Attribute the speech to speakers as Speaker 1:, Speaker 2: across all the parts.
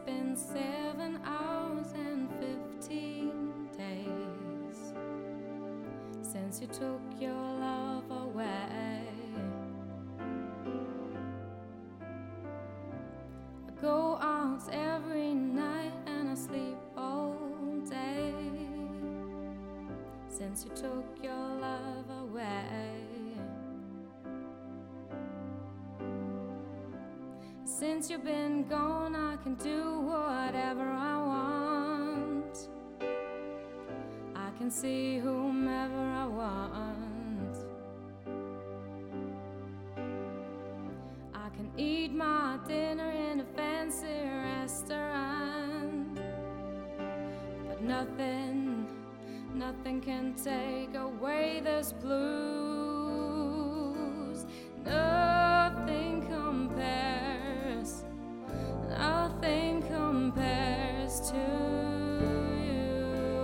Speaker 1: been 7 hours and 15 days since you took your love away. I go out every night and I sleep all day since you took your love away. Since you've been gone, I can do whatever I want. I can see whomever I want. I can eat my dinner in a fancy restaurant, but nothing can take away this blues. Nothing compares to you.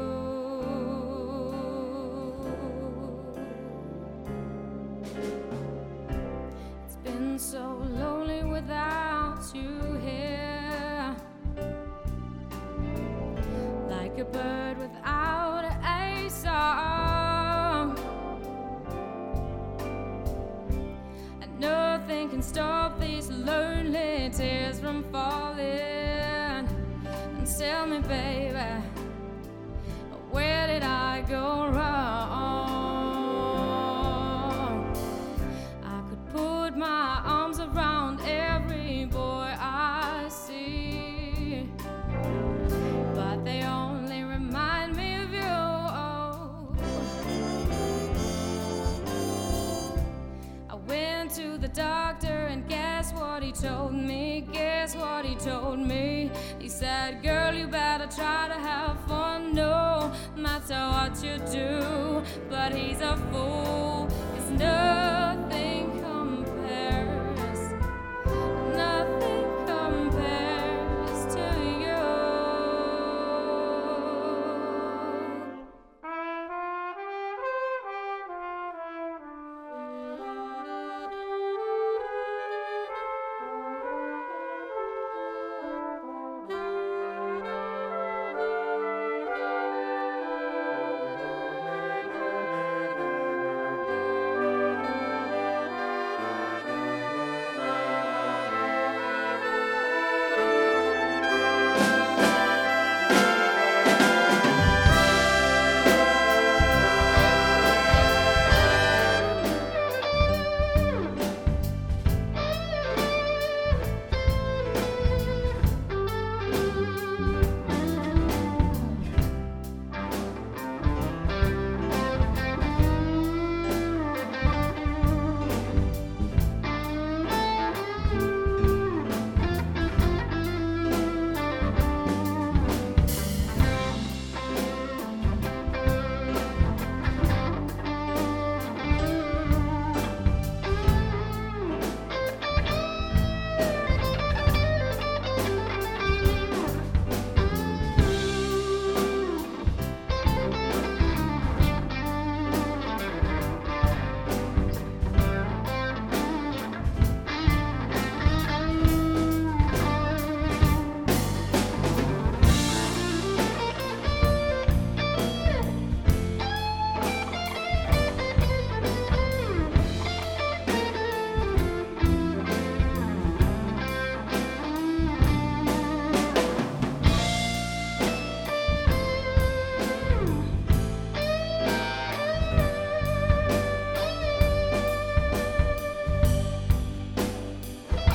Speaker 1: It's been so lonely without you here, like a bird without a song, and nothing can stop these lonely tears from falling. Tell me, baby, where did I go wrong? I could put my arms around every boy I see, but they only remind me of you. I went to the doctor and guess what he told me? Guess what he told me? He said, girl, you better try to have fun, no matter what you do. But he's a fool, 'cause nothing compares to you.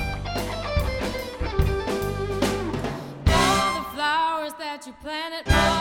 Speaker 1: You planted